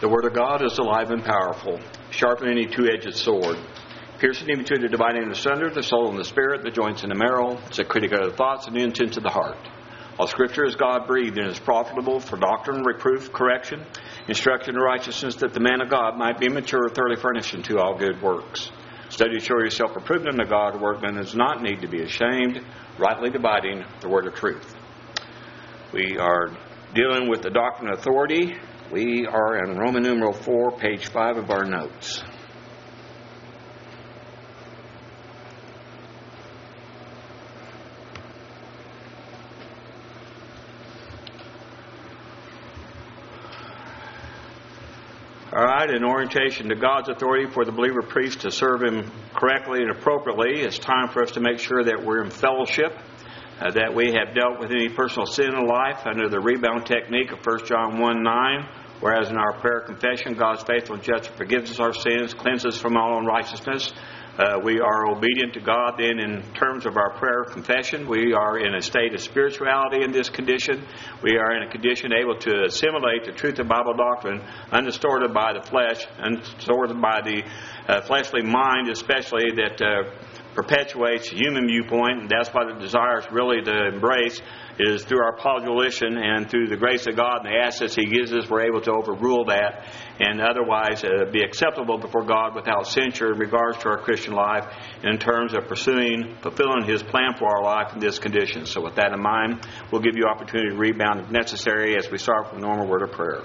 The Word of God is alive and powerful, sharper than any two-edged sword, piercing even to the dividing asunder the soul and the spirit, the joints and the marrow. It's a critic of the thoughts and the intents of the heart. All Scripture is God-breathed and is profitable for doctrine, reproof, correction, instruction in righteousness, that the man of God might be mature, thoroughly furnished unto all good works. Study to show yourself approved unto God, a workman does not need to be ashamed, rightly dividing the word of truth. We are dealing with the doctrine of authority. We are in Roman numeral 4, page 5 of our notes. All right, an orientation to God's authority for the believer priest to serve Him correctly and appropriately. It's time for us to make sure that we're in fellowship, that we have dealt with any personal sin in life under the rebound technique of 1 John 1:9. Whereas in our prayer confession, God's faithful and just forgives us our sins, cleanses us from all unrighteousness. We are obedient to God. Then in terms of our prayer confession, we are in a state of spirituality in this condition. We are in a condition able to assimilate the truth of Bible doctrine, undistorted by the flesh, undistorted by the fleshly mind, especially that perpetuates human viewpoint. And that's what it desires really to embrace, is through our volition and through the grace of God and the assets He gives us, we're able to overrule that and otherwise be acceptable before God without censure in regards to our Christian life in terms of fulfilling His plan for our life in this condition. So with that in mind, we'll give you opportunity to rebound if necessary as we start with a normal word of prayer.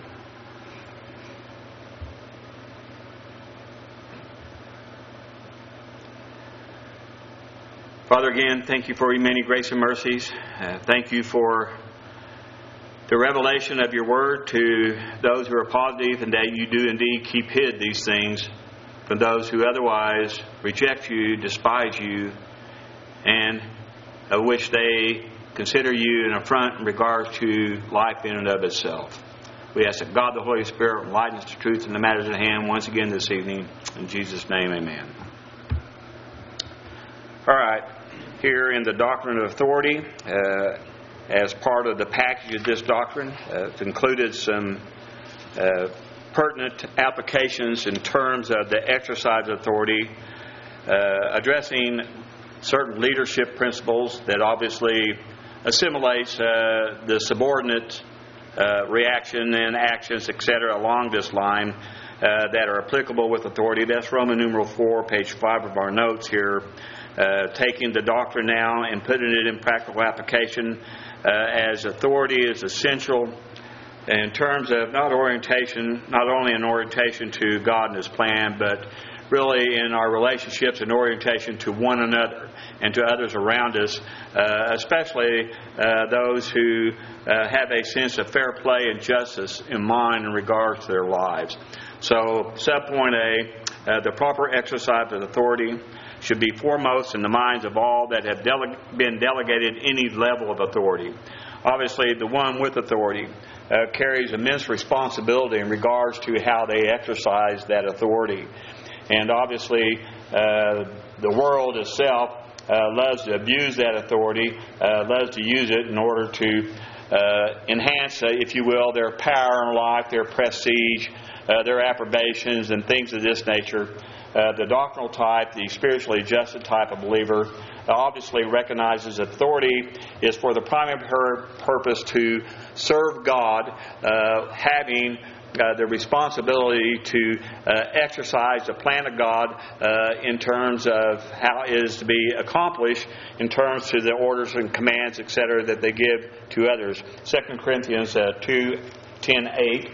Father, again, thank you for your many grace and mercies. Thank you for the revelation of your word to those who are positive, and that you do indeed keep hid these things from those who otherwise reject you, despise you, and of which they consider you an affront in regards to life in and of itself. We ask that God the Holy Spirit enlighten us to truth in the matters at hand once again this evening. In Jesus' name, amen. All right. Here in the doctrine of authority, as part of the package of this doctrine, it's included some pertinent applications in terms of the exercise of authority, addressing certain leadership principles that obviously assimilates the subordinate reaction and actions, etc., along this line that are applicable with authority. That's Roman numeral 4, page 5 of our notes here. Taking the doctrine now and putting it in practical application as authority is essential in terms of not only an orientation to God and His plan, but really in our relationships and orientation to one another and to others around us, especially those who have a sense of fair play and justice in mind in regards to their lives. So, subpoint A, the proper exercise of authority should be foremost in the minds of all that have been delegated any level of authority. Obviously, the one with authority carries immense responsibility in regards to how they exercise that authority. And obviously, the world itself loves to abuse that authority, loves to use it in order to enhance, if you will, their power in life, their prestige, their approbations, and things of this nature. The doctrinal type, the spiritually adjusted type of believer, obviously recognizes authority is for the primary purpose to serve God, having the responsibility to exercise the plan of God in terms of how it is to be accomplished in terms to the orders and commands, etc., that they give to others. 2 Corinthians 2:10-8.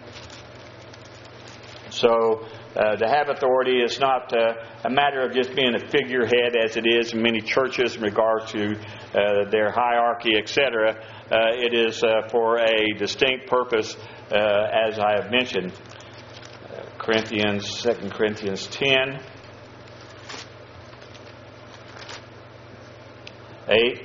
So, to have authority is not a matter of just being a figurehead as it is in many churches in regards to their hierarchy, etc. It is for a distinct purpose, as I have mentioned. 2 Corinthians 10, 8.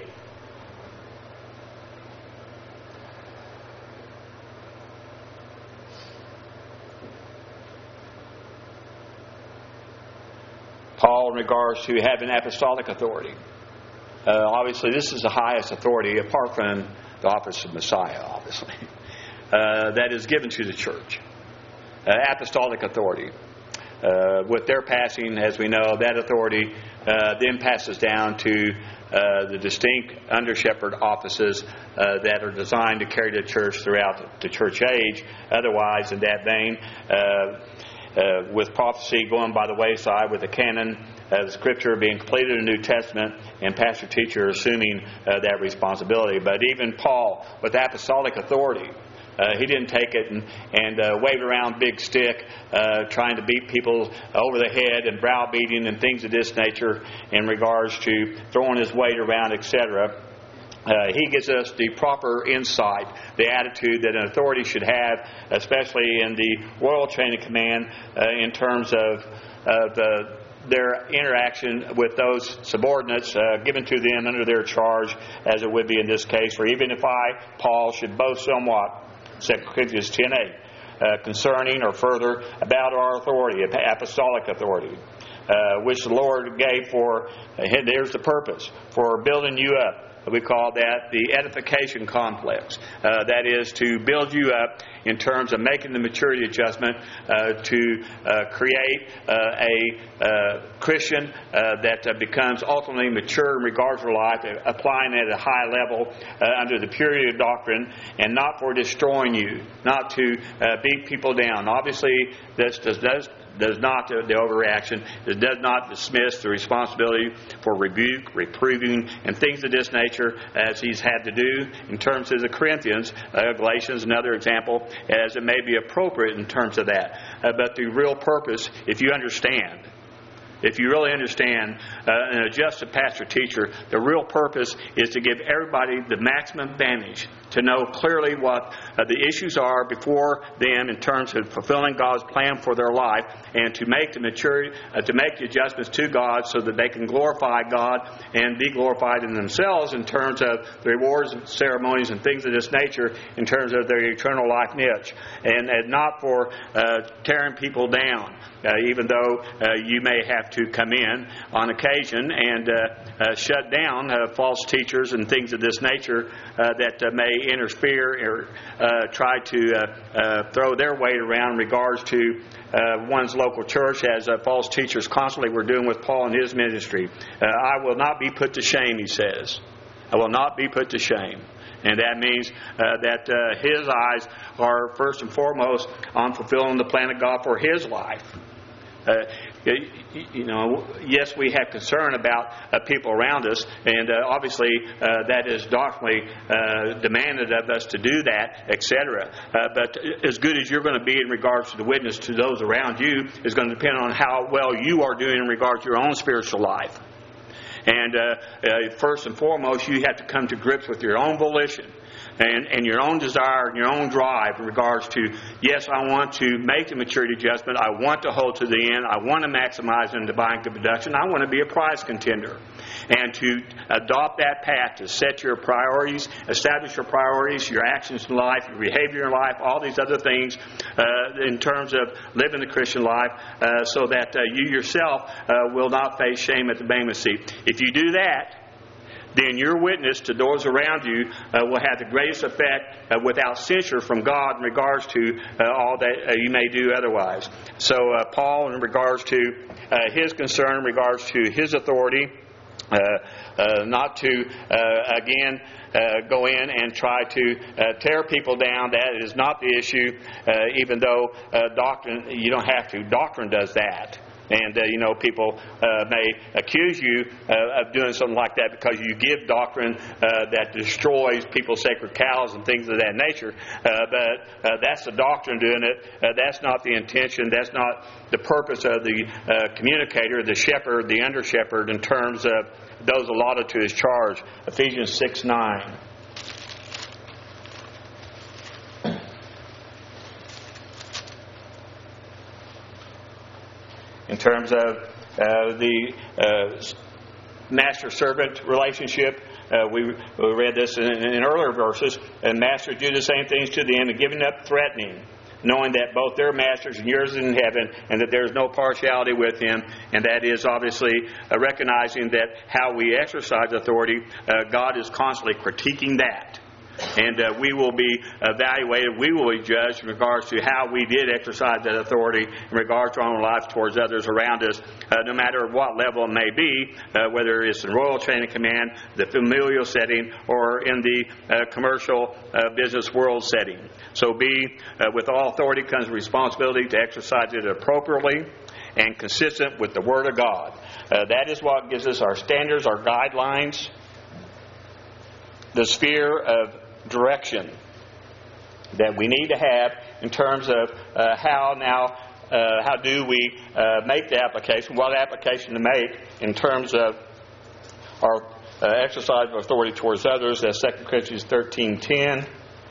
Paul in regards to having apostolic authority. Obviously, this is the highest authority, apart from the office of Messiah, obviously, that is given to the church. apostolic authority. With their passing, as we know, that authority then passes down to the distinct under-shepherd offices that are designed to carry the church throughout the church age. Otherwise, in that vein, with prophecy going by the wayside, with the canon, the Scripture being completed in the New Testament, and pastor-teacher assuming that responsibility. But even Paul, with apostolic authority, he didn't take it and wave it around big stick, trying to beat people over the head and browbeating and things of this nature in regards to throwing his weight around, etc. He gives us the proper insight, the attitude that an authority should have, especially in the royal chain of command, in terms of their interaction with those subordinates given to them under their charge, as it would be in this case. For even if I, Paul, should boast somewhat, 2 Corinthians 10:8, concerning or further about our authority, apostolic authority, which the Lord gave for, there's the purpose, for building you up. We call that the edification complex. That is to build you up in terms of making the maturity adjustment to create a Christian that becomes ultimately mature in regards to life, applying it at a high level under the purity of doctrine, and not for destroying you, not to beat people down. Obviously, this does not, the overreaction, it does not dismiss the responsibility for rebuke, reproving, and things of this nature, as he's had to do in terms of the Corinthians. Galatians, another example, as it may be appropriate in terms of that. But the real purpose, if you really understand and adjust a pastor-teacher, the real purpose is to give everybody the maximum advantage, to know clearly what the issues are before them in terms of fulfilling God's plan for their life, and to make the maturity, to make the adjustments to God so that they can glorify God and be glorified in themselves in terms of the rewards, ceremonies, and things of this nature in terms of their eternal life niche, and not for tearing people down. Even though you may have to come in on occasion and shut down false teachers and things of this nature that may interfere or try to throw their weight around in regards to one's local church, as false teachers constantly were doing with Paul and his ministry. I will not be put to shame, he says. I will not be put to shame. And that means that his eyes are first and foremost on fulfilling the plan of God for his life. Yes, we have concern about people around us, and obviously that is doctrinally demanded of us to do that, etc. But as good as you're going to be in regards to the witness to those around you is going to depend on how well you are doing in regards to your own spiritual life. And first and foremost, you have to come to grips with your own volition and your own desire and your own drive in regards to, yes, I want to make the maturity adjustment. I want to hold to the end. I want to maximize in divine production. I want to be a prize contender. And to adopt that path, to set your priorities, establish your priorities, your actions in life, your behavior in life, all these other things in terms of living the Christian life, so that you yourself will not face shame at the bema seat. If you do that, then your witness to those around you will have the greatest effect without censure from God in regards to all that you may do otherwise. So Paul, in regards to his concern, in regards to his authority, not to, again, go in and try to tear people down. That is not the issue, even though doctrine, you don't have to. Doctrine does that. And, people may accuse you of doing something like that because you give doctrine that destroys people's sacred cows and things of that nature. But that's the doctrine doing it. That's not the intention. That's not the purpose of the communicator, the shepherd, the under-shepherd, in terms of those allotted to his charge. Ephesians 6:9. In terms of the master-servant relationship, we read this in earlier verses, and masters do the same things to them, and giving up threatening, knowing that both their masters and yours is in heaven, and that there is no partiality with him. And that is obviously recognizing that how we exercise authority, God is constantly critiquing that. And we will be evaluated, we will be judged in regards to how we did exercise that authority in regards to our own life towards others around us, no matter what level it may be, whether it's in royal chain of command, the familial setting, or in the commercial business world setting. So with all authority comes responsibility to exercise it appropriately and consistent with the Word of God. That is what gives us our standards, our guidelines, the sphere of direction that we need to have in terms of how do we make the application, what application to make in terms of our exercise of authority towards others. That's 2 Corinthians 13:10.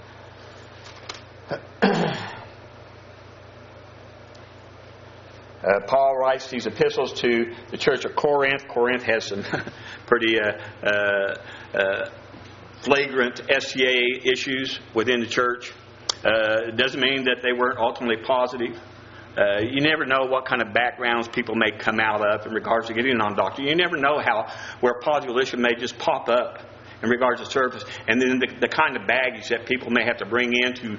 Paul writes these epistles to the church of Corinth. Corinth has some pretty flagrant SCA issues within the church. It doesn't mean that they weren't ultimately positive. You never know what kind of backgrounds people may come out of in regards to getting on doctrine. You never know where positive issue may just pop up in regards to service, and then the kind of baggage that people may have to bring into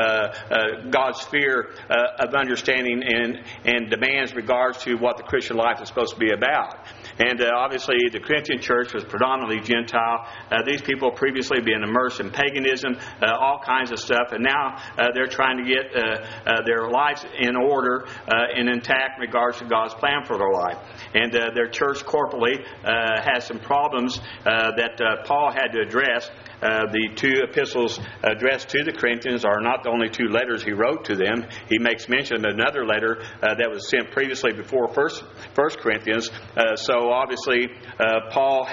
God's sphere of understanding and demands regards to what the Christian life is supposed to be about. And obviously the Corinthian church was predominantly Gentile. These people previously been immersed in paganism, all kinds of stuff, and now they're trying to get their lives in order and intact in regards to God's plan for their life. And their church corporately has some problems that Paul had to address. The two epistles addressed to the Corinthians are not the only two letters he wrote to them. He makes mention of another letter that was sent previously before First Corinthians. So obviously Paul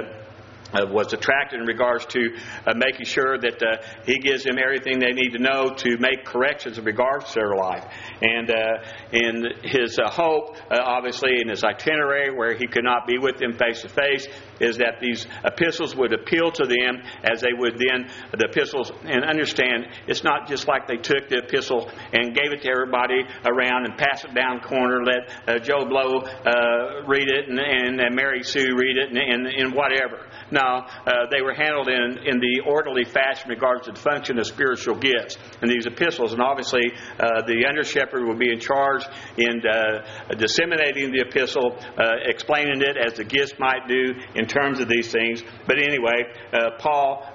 was attracted in regards to making sure that he gives them everything they need to know to make corrections in regards to their life. And in his hope, obviously in his itinerary where he could not be with them face to face, is that these epistles would appeal to them as they would then, the epistles, and understand it's not just like they took the epistle and gave it to everybody around and passed it down the corner, let Joe Blow read it and Mary Sue read it and whatever. No, they were handled in the orderly fashion in regards to the function of spiritual gifts in these epistles. And obviously, the under shepherd will be in charge in disseminating the epistle, explaining it as the gifts might do in terms of these things. But anyway, Paul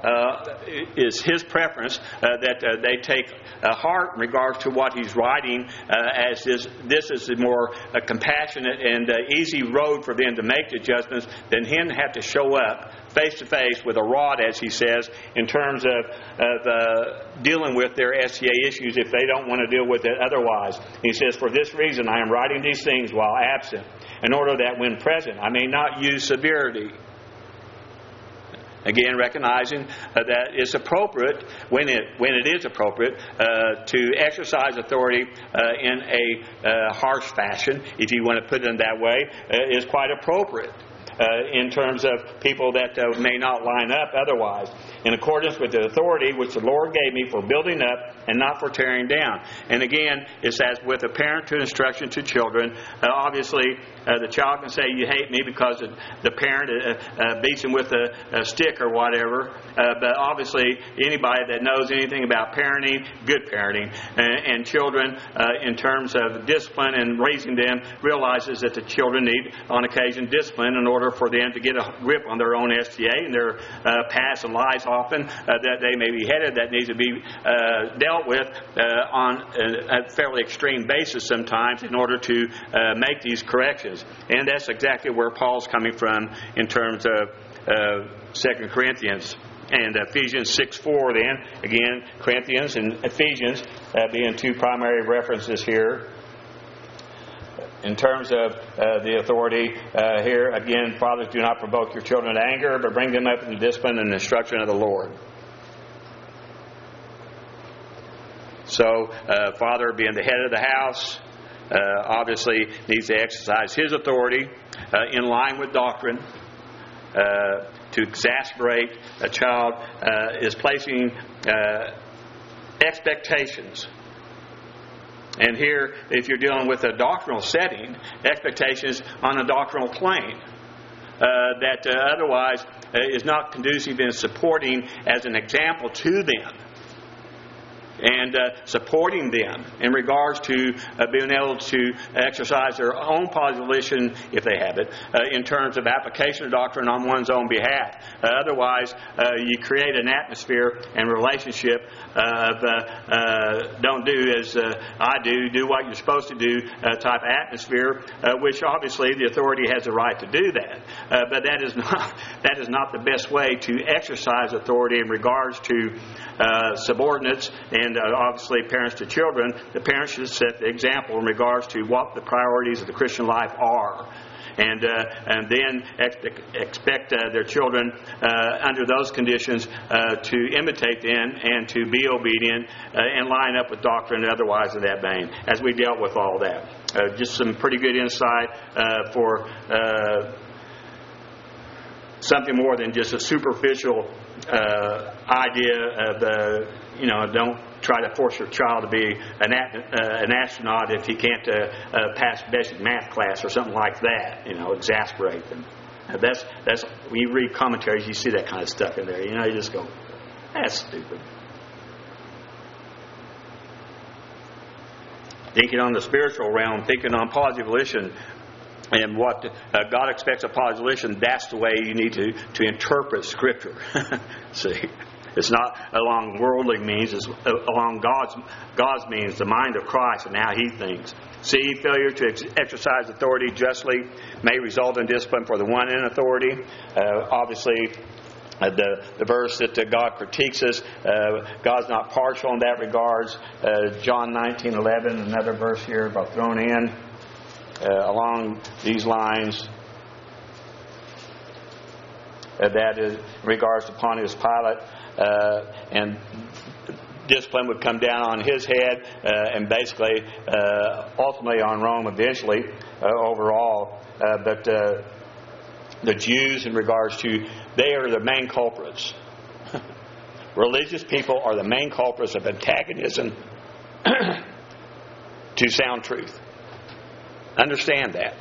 is his preference that they take heart in regards to what he's writing, as this is a more compassionate and easy road for them to make the adjustments than him to have to show up face to face with a rod, as he says, in terms of dealing with their SCA issues if they don't want to deal with it otherwise. He says, "For this reason I am writing these things while absent, in order that when present I may not use severity." Again, recognizing that it's appropriate, when it is appropriate, to exercise authority in a harsh fashion, if you want to put it in that way, is quite appropriate. In terms of people that may not line up otherwise, in accordance with the authority which the Lord gave me for building up and not for tearing down. And again, it's as with a parent to instruction to children. Obviously, the child can say, "You hate me," because the parent beats him with a stick or whatever. But obviously, anybody that knows anything about parenting, good parenting, and children in terms of discipline and raising them, realizes that the children need, on occasion, discipline in order for them to get a grip on their own STA and their past and lies often that they may be headed, that needs to be dealt with on a fairly extreme basis sometimes in order to make these corrections. And that's exactly where Paul's coming from in terms of 2 Corinthians. And Ephesians 6:4 then, again, Corinthians and Ephesians being two primary references here. In terms of the authority here, again, fathers, do not provoke your children to anger, but bring them up in the discipline and instruction of the Lord. So, father being the head of the house, obviously needs to exercise his authority in line with doctrine. To exasperate a child is placing expectations. And here, if you're dealing with a doctrinal setting, expectations on a doctrinal plane. that otherwise is not conducive in supporting as an example to them. And supporting them in regards to being able to exercise their own positive volition, if they have it, in terms of application of doctrine on one's own behalf. Otherwise, you create an atmosphere and relationship of don't do as I do what you're supposed to do type atmosphere, which obviously the authority has the right to do that. But that is not the best way to exercise authority in regards to subordinates and obviously parents to children. The parents should set the example in regards to what the priorities of the Christian life are. And then expect their children under those conditions to imitate them and to be obedient and line up with doctrine and otherwise in that vein, as we dealt with all that. Just some pretty good insight for something more than just a superficial idea of don't try to force your child to be an astronaut if he can't pass basic math class or something like that. Exasperate them. That's when you read commentaries, you see that kind of stuff in there. You just go, that's stupid. Thinking on the spiritual realm, thinking on positive volition, and what God expects of positive volition, that's the way you need to interpret Scripture. See? It's not along worldly means, it's along God's means, the mind of Christ and how He thinks. C, failure to exercise authority justly may result in discipline for the one in authority. Obviously, the verse that God critiques us, God's not partial in that regards. John 19:11, another verse here about thrown in along these lines. That is in regards to Pontius Pilate. And discipline would come down on his head and basically ultimately on Rome eventually overall. But the Jews in regards to, they are the main culprits. Religious people are the main culprits of antagonism to sound truth. Understand that.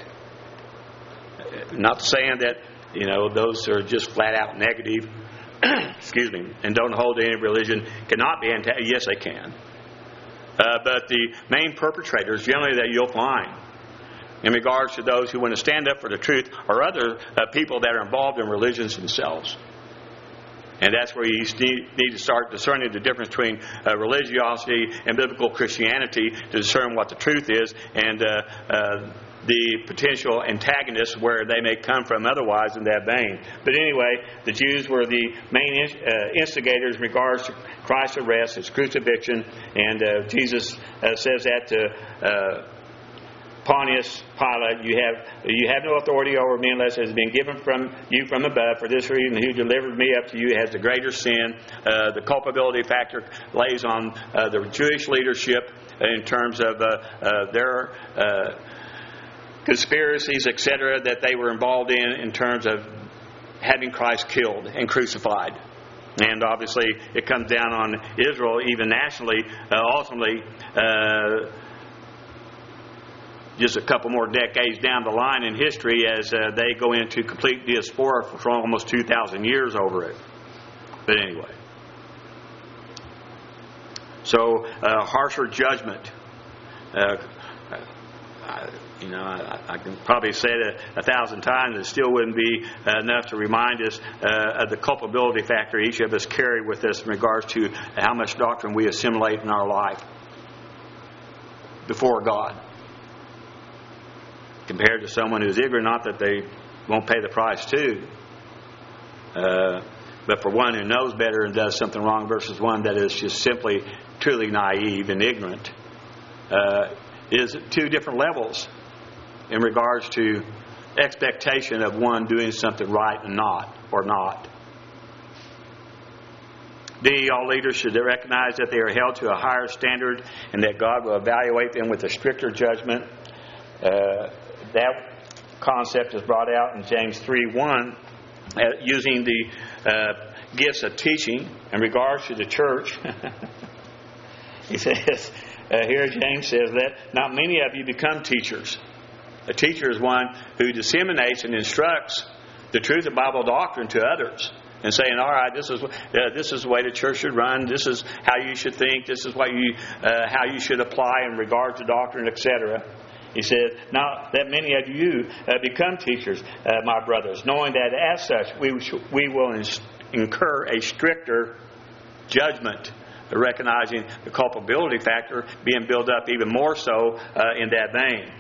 Not saying that those are just flat out negative. Excuse me, and don't hold to any religion cannot be yes, they can. But the main perpetrators generally that you'll find in regards to those who want to stand up for the truth are other people that are involved in religions themselves. And that's where you need to start discerning the difference between religiosity and biblical Christianity to discern what the truth is and the potential antagonists where they may come from otherwise in that vein. But anyway, the Jews were the main instigators in regards to Christ's arrest, His crucifixion, and Jesus says that to Pontius Pilate, you have no authority over me unless it has been given from you from above. For this reason, who delivered me up to you has the greater sin. The culpability factor lays on the Jewish leadership in terms of their conspiracies, etc., that they were involved in terms of having Christ killed and crucified. And obviously, it comes down on Israel, even nationally, ultimately, just a couple more decades down the line in history as they go into complete diaspora for almost 2,000 years over it. But anyway. So, harsher judgment. I can probably say it 1,000 times. It still wouldn't be enough to remind us of the culpability factor each of us carry with us in regards to how much doctrine we assimilate in our life before God. Compared to someone who's ignorant, not that they won't pay the price too, but for one who knows better and does something wrong versus one that is just simply truly naive and ignorant, is at two different levels in regards to expectation of one doing something right and not, or not. D, all leaders should recognize that they are held to a higher standard and that God will evaluate them with a stricter judgment. That concept is brought out in James 3:1 using the gifts of teaching in regards to the church. He says, here James says that not many of you become teachers. A teacher is one who disseminates and instructs the truth of Bible doctrine to others and saying, all right, this is the way the church should run. This is how you should think. This is what how you should apply in regard to doctrine, etc. He said, "Now that many of you become teachers, my brothers, knowing that as such we will incur a stricter judgment." Recognizing the culpability factor being built up even more so in that vein.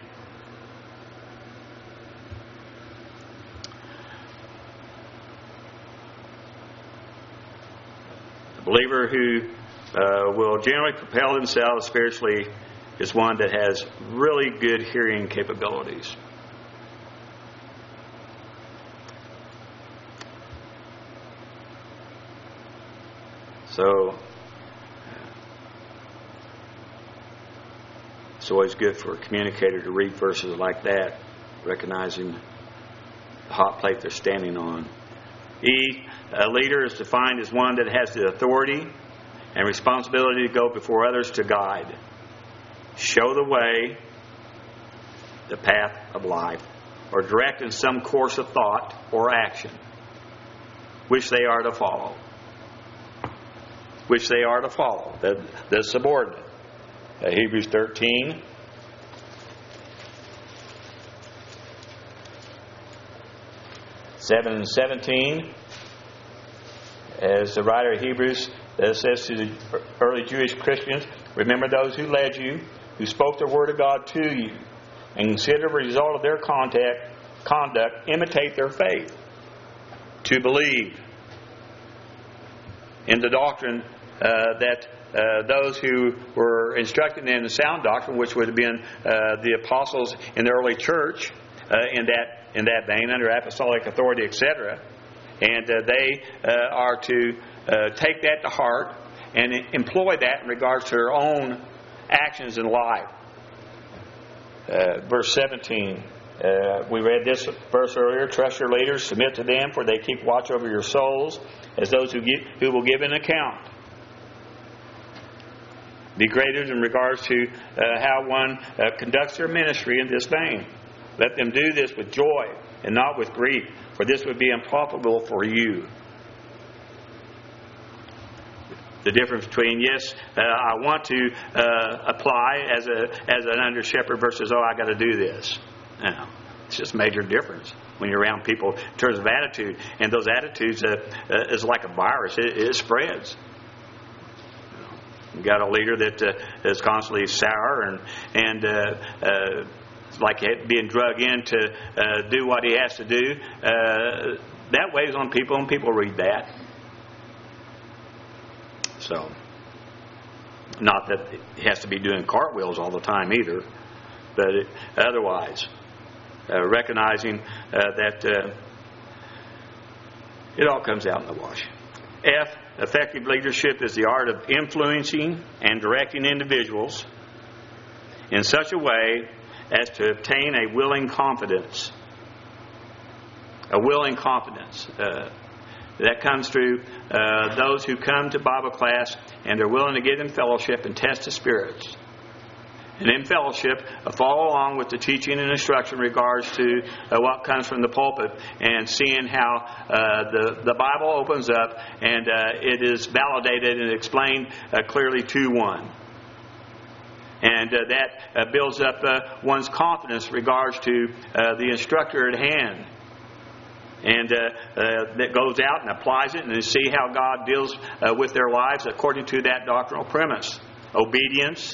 The believer who will generally propel themselves spiritually is one that has really good hearing capabilities. So, it's always good for a communicator to read verses like that, recognizing the hot plate they're standing on. A leader is defined as one that has the authority and responsibility to go before others to guide, show the way, the path of life, or direct in some course of thought or action, which they are to follow. Which they are to follow, the subordinate. Hebrews 13. Seven and 17. As the writer of Hebrews says to the early Jewish Christians, remember those who led you, who spoke the word of God to you, and consider the result of their conduct, imitate their faith. To believe in the doctrine that those who were instructed in the sound doctrine, which would have been the apostles in the early church, in that vein, under apostolic authority, etc., and they are to take that to heart and employ that in regards to their own actions in life. Verse 17. We read this verse earlier. Trust your leaders, submit to them, for they keep watch over your souls, as those who will give an account. Be graded in regards to how one conducts their ministry in this vein. Let them do this with joy and not with grief, for this would be unprofitable for you. The difference between, yes, I want to apply as an under shepherd versus, I got to do this. Now, it's just a major difference when you're around people in terms of attitude. And those attitudes is like a virus. It spreads. You got a leader that is constantly sour and like being drug in to do what he has to do. That weighs on people, and people read that. So, not that he has to be doing cartwheels all the time either, but otherwise, recognizing that it all comes out in the wash. F, effective leadership is the art of influencing and directing individuals in such a way as to obtain a willing confidence. A willing confidence. That comes through those who come to Bible class and they're willing to get in fellowship and test the spirits. And in fellowship, follow along with the teaching and instruction in regards to what comes from the pulpit, and seeing how the Bible opens up and it is validated and explained clearly to one. And that builds up one's confidence in regards to the instructor at hand. And that goes out and applies it and see how God deals with their lives according to that doctrinal premise. Obedience,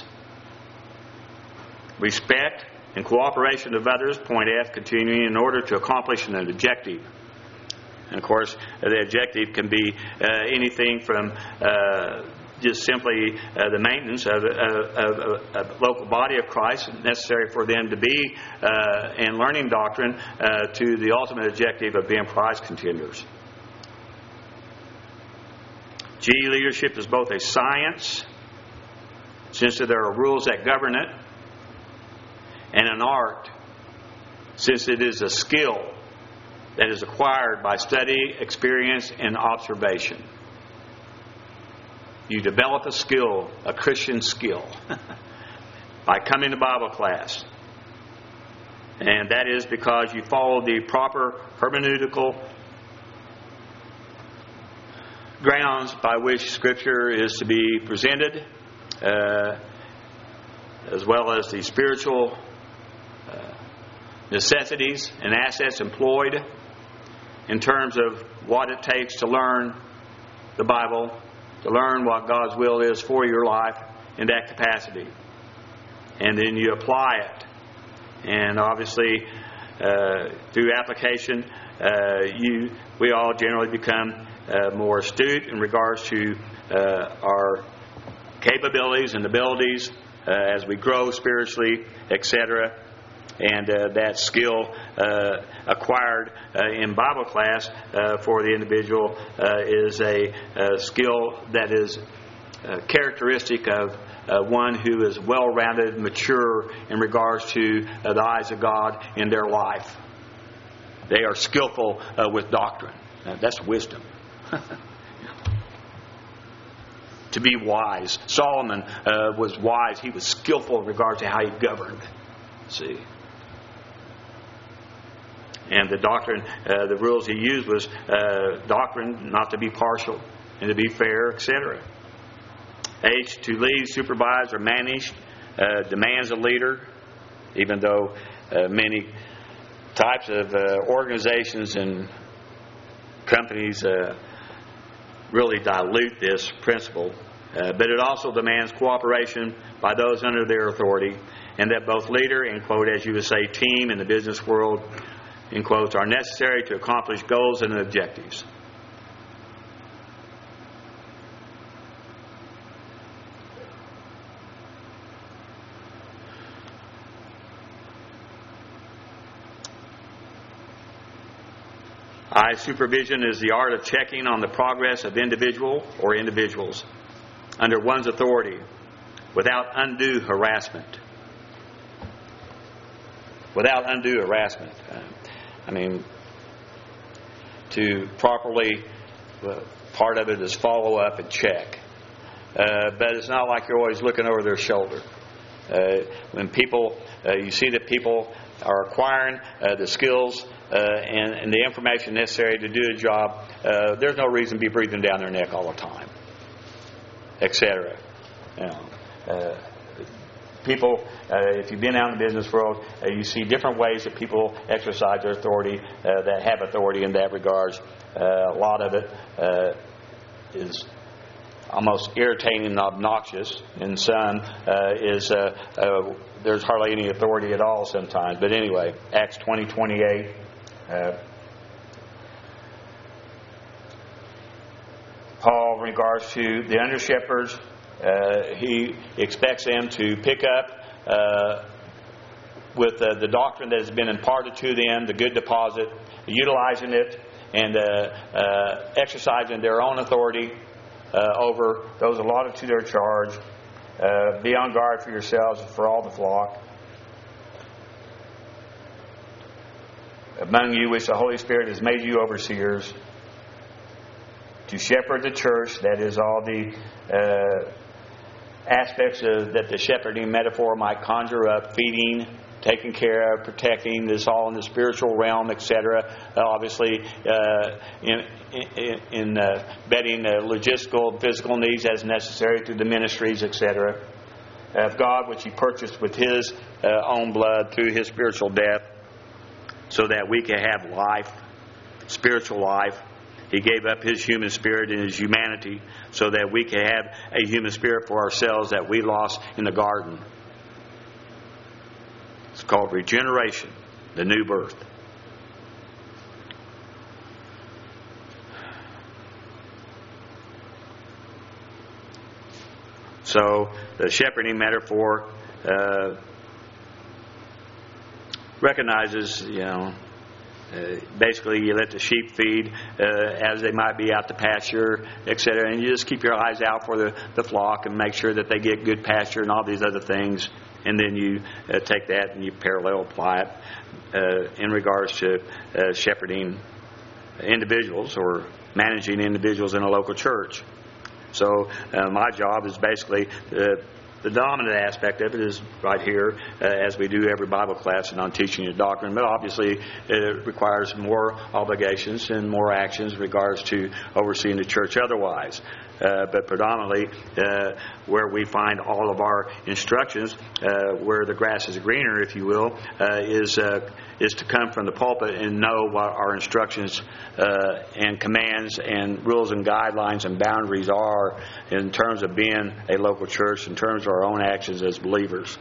respect, and cooperation of others, point F, continuing in order to accomplish an objective. And of course, the objective can be anything from just simply the maintenance of a local body of Christ, necessary for them to be in learning doctrine, to the ultimate objective of being prize contenders. G, leadership is both a science, since there are rules that govern it, and an art, since it is a skill that is acquired by study, experience, and observation. You develop a skill, a Christian skill, by coming to Bible class, And that is because you follow the proper hermeneutical grounds by which Scripture is to be presented, as well as the spiritual necessities and assets employed in terms of what it takes to learn the Bible, to learn what God's will is for your life in that capacity. And then you apply it. And obviously, through application, we all generally become more astute in regards to our capabilities and abilities as we grow spiritually, etc. And that skill acquired in Bible class for the individual is a skill that is characteristic of one who is well-rounded, mature in regards to the eyes of God in their life. They are skillful with doctrine. That's wisdom. To be wise. Solomon was wise. He was skillful in regards to how he governed. See? And the doctrine, the rules he used was doctrine not to be partial and to be fair, etc. H, to lead, supervise, or manage demands a leader, even though many types of organizations and companies really dilute this principle. But it also demands cooperation by those under their authority, and that both leader and, quote, as you would say, team in the business world, in quotes, are necessary to accomplish goals and objectives. I, supervision is the art of checking on the progress of individual or individuals under one's authority without undue harassment. Without undue harassment. To properly, part of it is follow up and check. But it's not like you're always looking over their shoulder. When people, you see that people are acquiring the skills and the information necessary to do a job, there's no reason to be breathing down their neck all the time, etc. People, if you've been out in the business world, you see different ways that people exercise their authority, that have authority in that regards. A lot of it is almost irritating and obnoxious. In some, there's hardly any authority at all sometimes. But anyway, Acts 20:28. Paul, in regards to the under shepherds, he expects them to pick up with the doctrine that has been imparted to them, the good deposit, utilizing it, and exercising their own authority over those allotted to their charge. Be on guard for yourselves and for all the flock, among you which the Holy Spirit has made you overseers, to shepherd the church. That is all the aspects that the shepherding metaphor might conjure up: feeding, taking care of, protecting. This all in the spiritual realm, etc. Obviously, in vetting logistical and physical needs as necessary through the ministries, etc. Of God, which He purchased with His own blood through His spiritual death, so that we can have life, spiritual life. He gave up His human spirit and His humanity so that we can have a human spirit for ourselves that we lost in the garden. It's called regeneration, the new birth. So the shepherding metaphor recognizes, basically you let the sheep feed as they might be out to pasture, etc. And you just keep your eyes out for the flock and make sure that they get good pasture and all these other things. And then you take that and you parallel apply it in regards to shepherding individuals or managing individuals in a local church. So my job is basically the dominant aspect of it is right here, as we do every Bible class, and on teaching the doctrine. But obviously, it requires more obligations and more actions in regards to overseeing the church otherwise. But predominantly, where we find all of our instructions, where the grass is greener, if you will, is to come from the pulpit and know what our instructions and commands and rules and guidelines and boundaries are in terms of being a local church, in terms of our own actions as believers.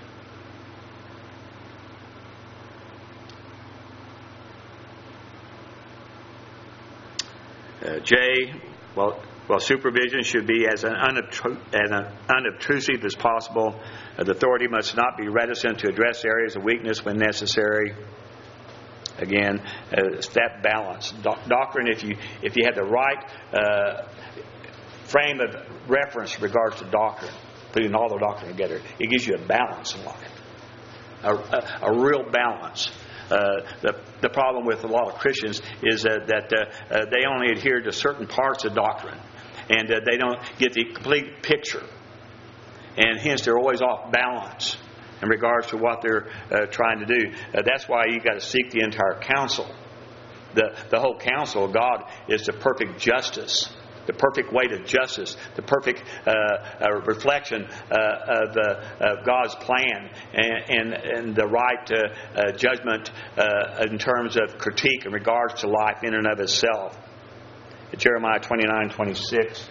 While supervision should be as unobtrusive as possible, the authority must not be reticent to address areas of weakness when necessary. Again, it's that balance. Doctrine, if you have the right frame of reference in regards to doctrine, putting all the doctrine together, it gives you a balance in life, a real balance. The problem with a lot of Christians is that they only adhere to certain parts of doctrine, and they don't get the complete picture, and hence they're always off balance in regards to what they're trying to do. That's why you got to seek the entire counsel. The whole counsel of God is the perfect justice, the perfect weight of justice, the perfect reflection of God's plan and the right judgment in terms of critique in regards to life in and of itself. Jeremiah 29:26.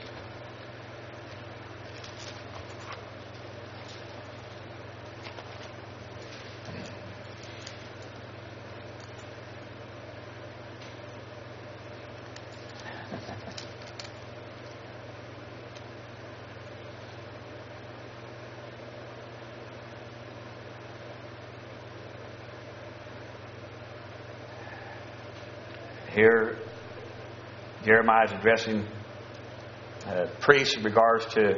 Here, Jeremiah is addressing priests in regards to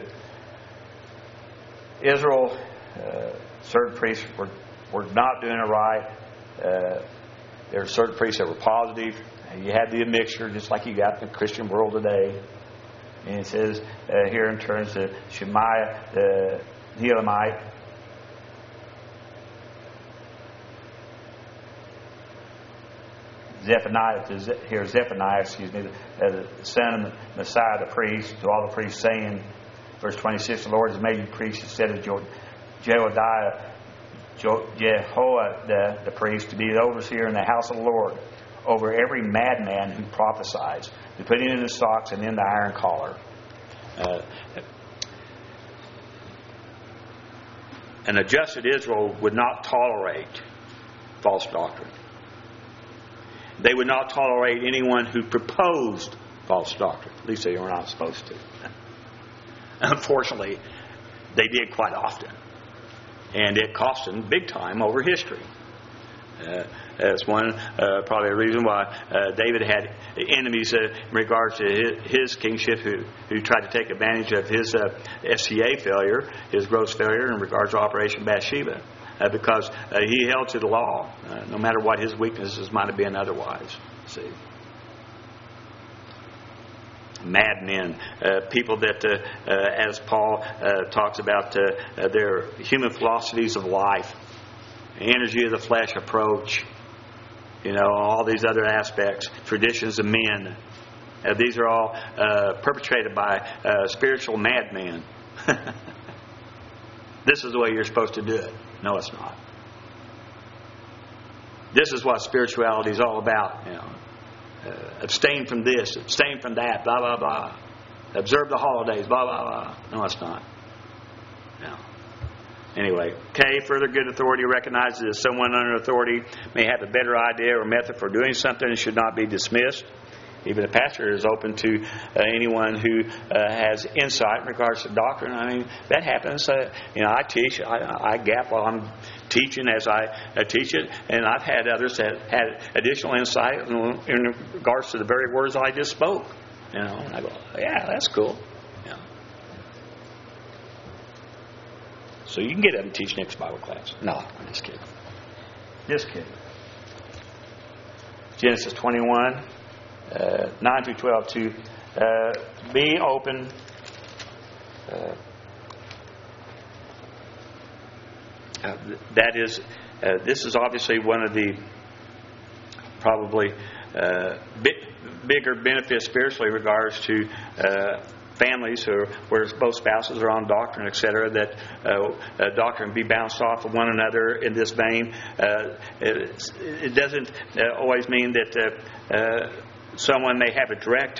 Israel. Certain priests were not doing it right. There are certain priests that were positive. You had the mixture, just like you got in the Christian world today. And it says here in terms of Shemaiah, the Nehelamite, Zephaniah, the son of Messiah, the priest, to all the priests, saying, verse 26, the Lord has made you priests instead of Jehoiada, the priest, to be the overseer in the house of the Lord, over every madman who prophesies, to put in the stocks and in the iron collar. An adjusted Israel would not tolerate false doctrine. They would not tolerate anyone who proposed false doctrine. At least they were not supposed to. Unfortunately, they did quite often. And it cost them big time over history. That's one, probably a reason why David had enemies in regards to his kingship who tried to take advantage of his FCA failure, his gross failure in regards to Operation Bathsheba. Because he held to the law, no matter what his weaknesses might have been otherwise. See, madmen, people that, as Paul talks about, their human philosophies of life, energy of the flesh approach, all these other aspects, traditions of men. These are all perpetrated by spiritual madmen. This is the way you're supposed to do it. No, it's not. This is what spirituality is all about. Abstain from this, abstain from that, blah, blah, blah. Observe the holidays, blah, blah, blah. No, it's not. No. Anyway, K, further good authority recognizes that someone under authority may have a better idea or method for doing something and should not be dismissed. Even the pastor is open to anyone who has insight in regards to doctrine. I mean, that happens. I teach. I gap while I'm teaching as I teach it. And I've had others that had additional insight in regards to the very words I just spoke. And I go, yeah, that's cool. So you can get up and teach next Bible class. No, I'm just kidding. Just kidding. Genesis 21. 9 through 12 to be open that is, this is obviously one of the probably bigger benefits spiritually in regards to families where both spouses are on doctrine, etc., that doctrine be bounced off of one another in this vein. It doesn't always mean that someone may have a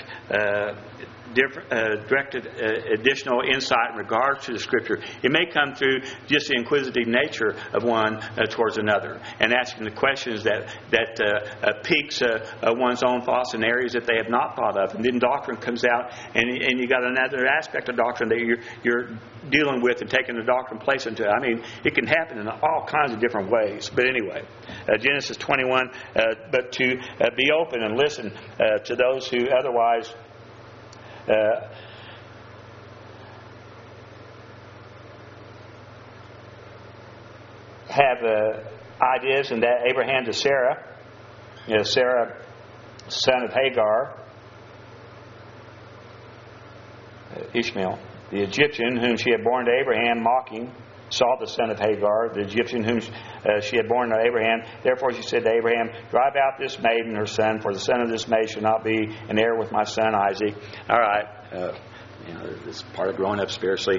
directed additional insight in regards to the Scripture. It may come through just the inquisitive nature of one towards another, and asking the questions that piques one's own thoughts in areas that they have not thought of. And then doctrine comes out, and you got another aspect of doctrine that you're dealing with and taking the doctrine place into. I mean, it can happen in all kinds of different ways. But anyway, Genesis 21, but to be open and listen to those who otherwise have ideas, and that Abraham to Sarah, Sarah, son of Hagar, Ishmael, the Egyptian, whom she had borne to Abraham, mocking, saw the son of Hagar, the Egyptian whom she had borne to Abraham. Therefore she said to Abraham, drive out this maid and her son, for the son of this maid shall not be an heir with my son Isaac. All right. This is part of growing up spiritually.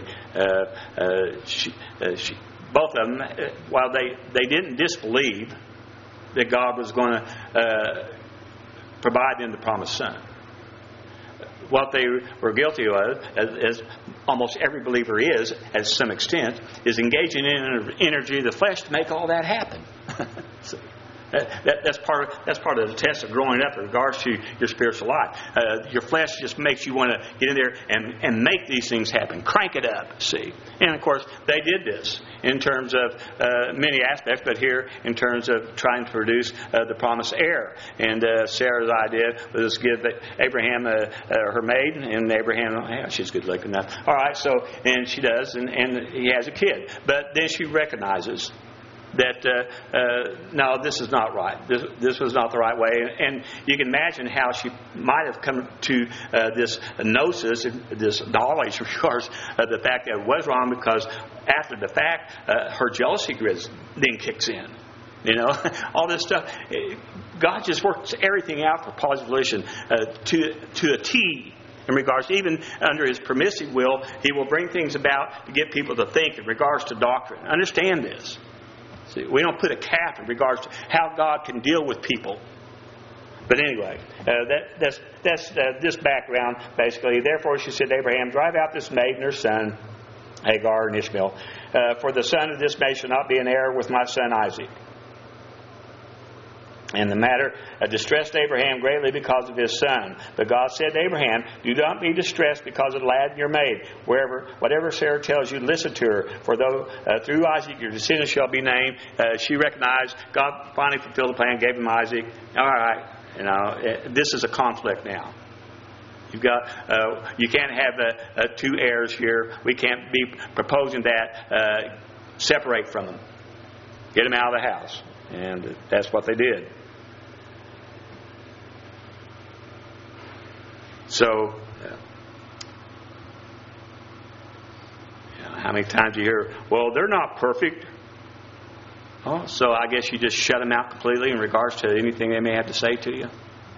Both of them, while they didn't disbelieve that God was going to provide them the promised son, what they were guilty of, as almost every believer is, at some extent, is engaging in an energy of the flesh to make all that happen. So, that's part of the test of growing up in regards to your spiritual life. Your flesh just makes you want to get in there and make these things happen. Crank it up, see. And of course, they did this in terms of many aspects, but here in terms of trying to produce the promised heir. And Sarah's idea was to give Abraham her maid, and Abraham, she's good looking enough. All right, so, and she does, and he has a kid. But then she recognizes that no, this is not right. This was not the right way. And you can imagine how she might have come to this gnosis, this knowledge of course, the fact that it was wrong, because after the fact, her jealousy then kicks in. All this stuff. God just works everything out for positive volition to a T. In regards to, even under His permissive will, He will bring things about to get people to think in regards to doctrine. Understand this. See, we don't put a cap in regards to how God can deal with people. But anyway, that's this background, basically. Therefore she said to Abraham, drive out this maid and her son, Hagar and Ishmael, for the son of this maid shall not be an heir with my son Isaac. And the matter distressed Abraham greatly because of his son. But God said to Abraham, do not be distressed because of the lad and your maid. Whatever Sarah tells you, listen to her. For though through Isaac your descendants shall be named. She recognized God finally fulfilled the plan, gave him Isaac. All right, this is a conflict now. You've got, you can't have two heirs here. We can't be proposing that. Separate from them. Get them out of the house. And that's what they did. So, how many times do you hear, well, they're not perfect. Oh, so I guess you just shut them out completely in regards to anything they may have to say to you?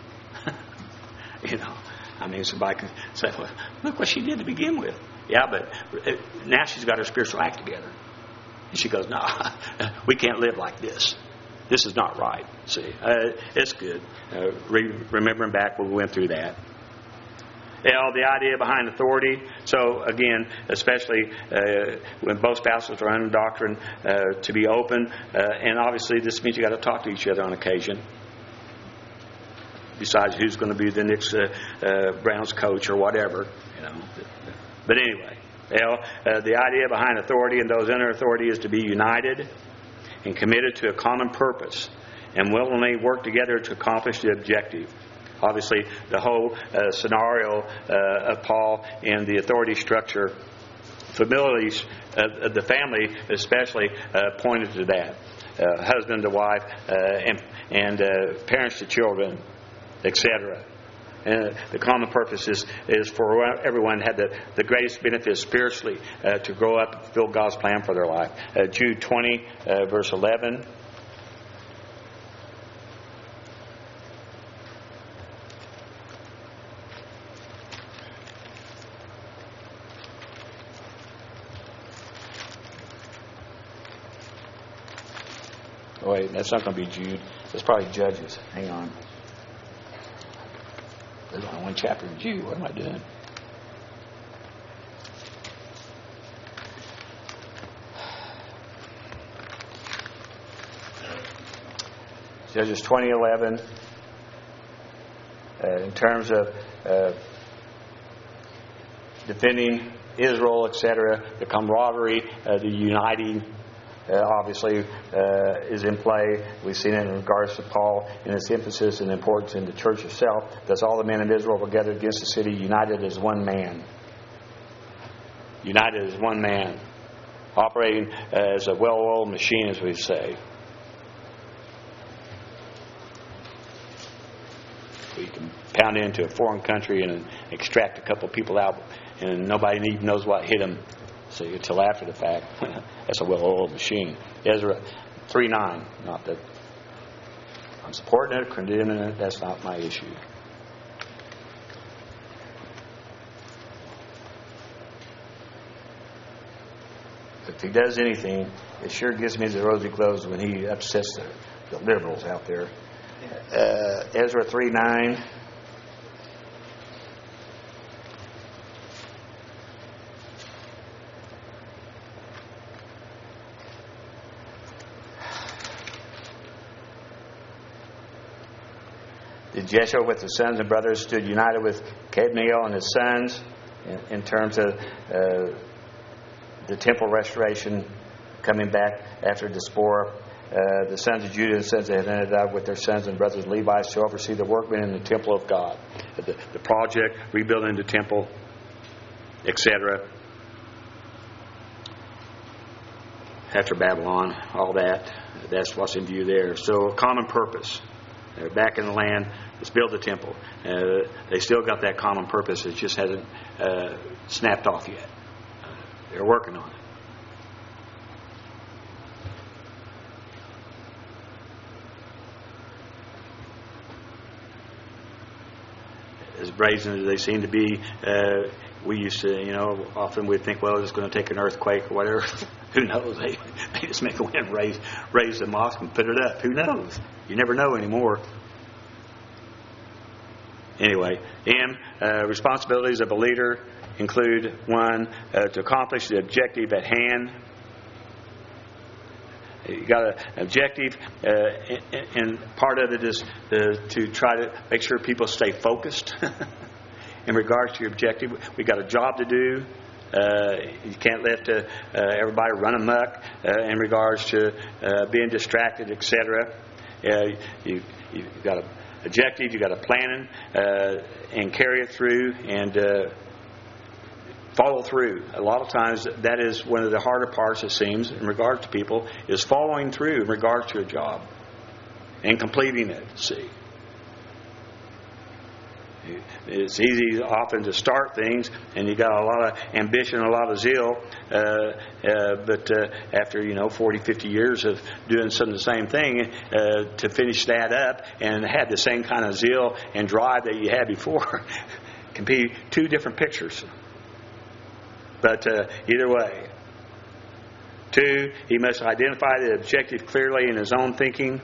Somebody can say, well, look what she did to begin with. Yeah, but now she's got her spiritual act together. And she goes, no, we can't live like this. This is not right. See, it's good. Remembering back when we went through that. The idea behind authority. So again, especially when both spouses are under doctrine, to be open. And obviously this means you got to talk to each other on occasion. Besides who's going to be the next Browns coach or whatever. But anyway, the idea behind authority and those under authority is to be united and committed to a common purpose and willingly work together to accomplish the objective. Obviously, the whole scenario of Paul and the authority structure, families of the family especially, pointed to that. Husband to wife and parents to children, etc. the common purpose is for everyone to have the greatest benefit spiritually to grow up and fulfill God's plan for their life. Jude 20, verse 11. Oh, wait, that's not going to be Jude. That's probably Judges. Hang on. There's only one chapter in Jude. What am I doing? Judges 20:11. In terms of defending Israel, etc., the camaraderie, the uniting, obviously is in play. We've seen it in regards to Paul and its emphasis and importance in the church itself. Thus all the men of Israel were gathered against the city, united as one man. United as one man. Operating as a well-oiled machine, as we say. We can pound into a foreign country and extract a couple people out, and nobody even knows what hit them. See, until after the fact. That's a well-oiled machine. Ezra 3:9. Not that I'm supporting it, condemning it. That's not my issue. If he does anything, it sure gives me the rosy glows when he upsets the liberals out there. Ezra 3:9. Jeshua with his sons and brothers stood united with Kadmiel and his sons in terms of the temple restoration coming back after diaspora. The sons of Judah and sons of Henadad with their sons and brothers Levites to oversee the workmen in the temple of God. The project, rebuilding the temple, etc. After Babylon, all that. That's what's in view there. So, common purpose. They're back in the land. Let's build the temple. They still got that common purpose. It just hasn't snapped off yet. They're working on it. As brazen as they seem to be, we used to, often we'd think, well, it's going to take an earthquake or whatever. Who knows? They just make a wind, raise the mosque and put it up. Who knows? You never know anymore. Anyway, responsibilities of a leader include, 1, to accomplish the objective at hand. You got an objective, and part of it is to try to make sure people stay focused in regards to your objective. We got a job to do. You can't let everybody run amok in regards to being distracted, etc. You've got an objective, you've got a planning, and carry it through and follow through. A lot of times that is one of the harder parts, it seems, in regard to people, is following through in regard to a job and completing it. See, it's easy often to start things, and you got a lot of ambition, a lot of zeal, but after 40, 50 years of doing some of the same thing, to finish that up and have the same kind of zeal and drive that you had before can be two different pictures. But either way. 2, he must identify the objective clearly in his own thinking.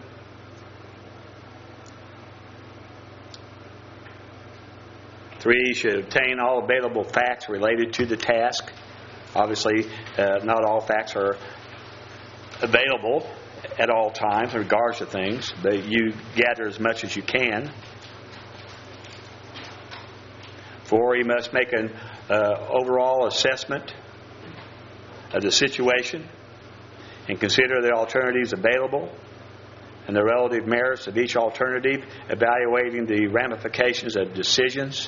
3, he should obtain all available facts related to the task. Obviously, not all facts are available at all times in regards to things, but you gather as much as you can. 4, he must make an overall assessment of the situation and consider the alternatives available and the relative merits of each alternative, evaluating the ramifications of decisions.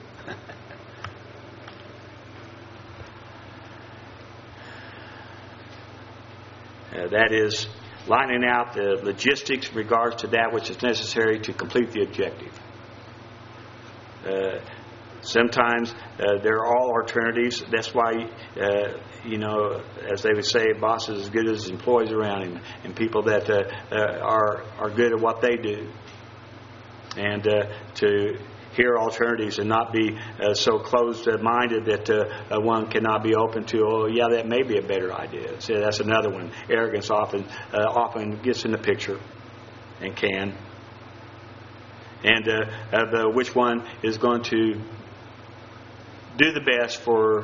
That is, lining out the logistics in regards to that which is necessary to complete the objective. Sometimes there are all alternatives. That's why, as they would say, a boss is as good as his employees around him, and people that are good at what they do. And to hear alternatives and not be so closed-minded that one cannot be open to, oh, yeah, that may be a better idea. So that's another one. Arrogance often gets in the picture and can. And which one is going to do the best for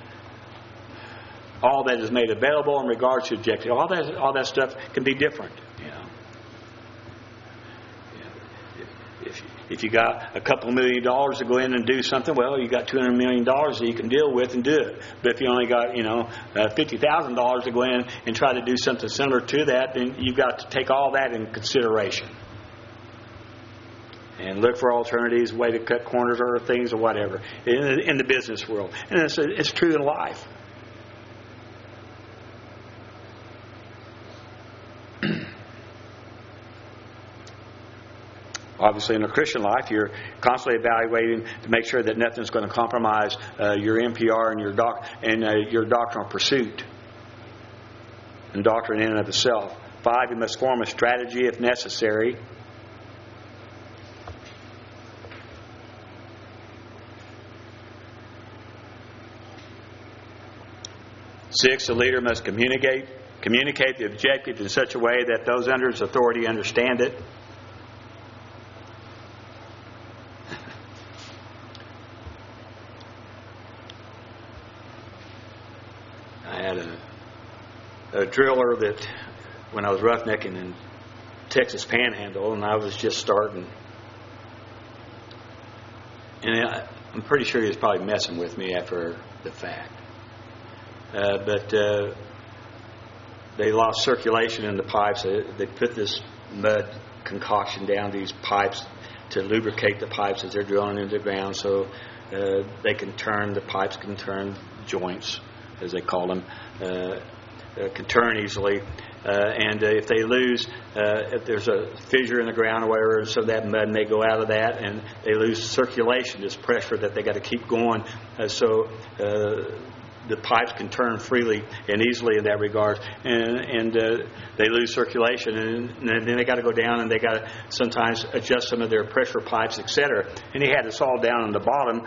all that is made available in regards to objective. All that stuff can be different. If you got a couple $1 million to go in and do something, well, you got $200 million that you can deal with and do it. But if you only got $50,000 to go in and try to do something similar to that, then you've got to take all that in consideration and look for alternatives, way to cut corners or things or whatever in the business world. And it's true in life. Obviously, in a Christian life, you're constantly evaluating to make sure that nothing's going to compromise your NPR and your doctrinal pursuit and doctrine in and of itself. 5, you must form a strategy if necessary. 6, the leader must communicate the objective in such a way that those under his authority understand it. I had a driller that, when I was roughnecking in Texas Panhandle, and I was just starting, and I'm pretty sure he was probably messing with me after the fact. But they lost circulation in the pipes. They put this mud concoction down these pipes to lubricate the pipes as they're drilling into the ground, so the pipes can turn, joints, as they call them, can turn easily. And if they lose, if there's a fissure in the ground or whatever, so that mud may go out of that, and they lose circulation, this pressure that they got to keep going. So the pipes can turn freely and easily in that regard, and they lose circulation, and then they got to go down and they got to sometimes adjust some of their pressure pipes, etc. And he had us all down on the bottom